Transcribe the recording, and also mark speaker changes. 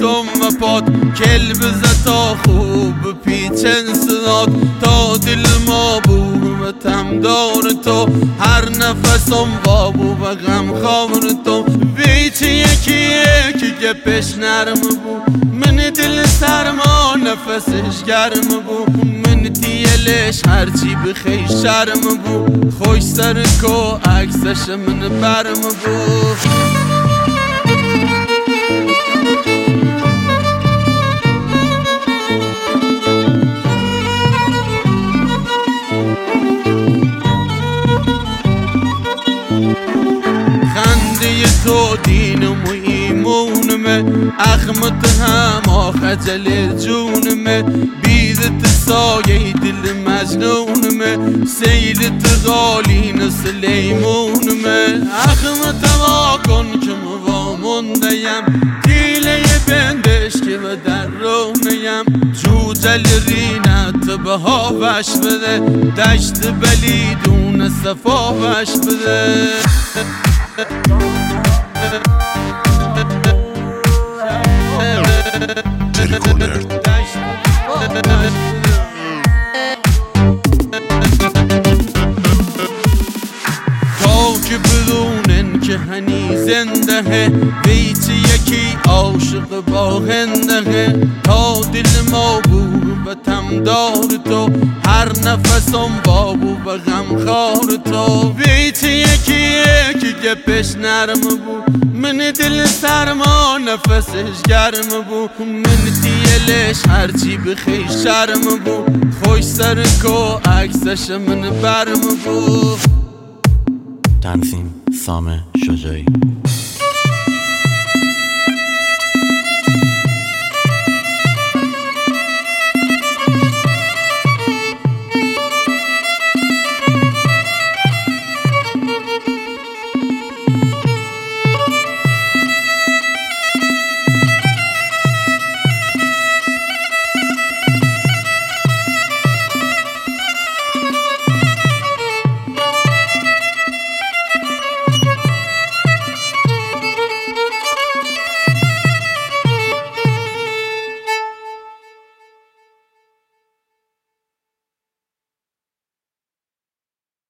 Speaker 1: گفتم و پاد کل بزد تا خوب پیچن سناد تا دل ما بود و تمدار تو هر نفسم بابو و غم خور تو بیچه یکیه که گپش نرم بود من دل سرما نفسش گرم بود من دیلش هرچی بخی شرم بود خوش سر کو عکسش من برم بود خنده تو دینم و ایمونمه اخمت هم خجل جونمه بیدت سایه دل مجنونمه سیلت غالین سلیمونمه اخمت ما کن که مواموندیم دیله بندش که و در رونیم جوجل رینت به هاوش بده دشت بلیدون صفاوش بده تا که بدونن که هنی زنده بیچه یکی عاشق با هنده تا دل ما بود و تمدار تو هر نفسم بابو و غم خار تو بیچه یکیه که گپش نرم بود من دل سرما نفسش گرم بود من دیلش هرچی بخی شرم بود خوش سر کو عکسش من برم بود
Speaker 2: تنظیم سام شجاعی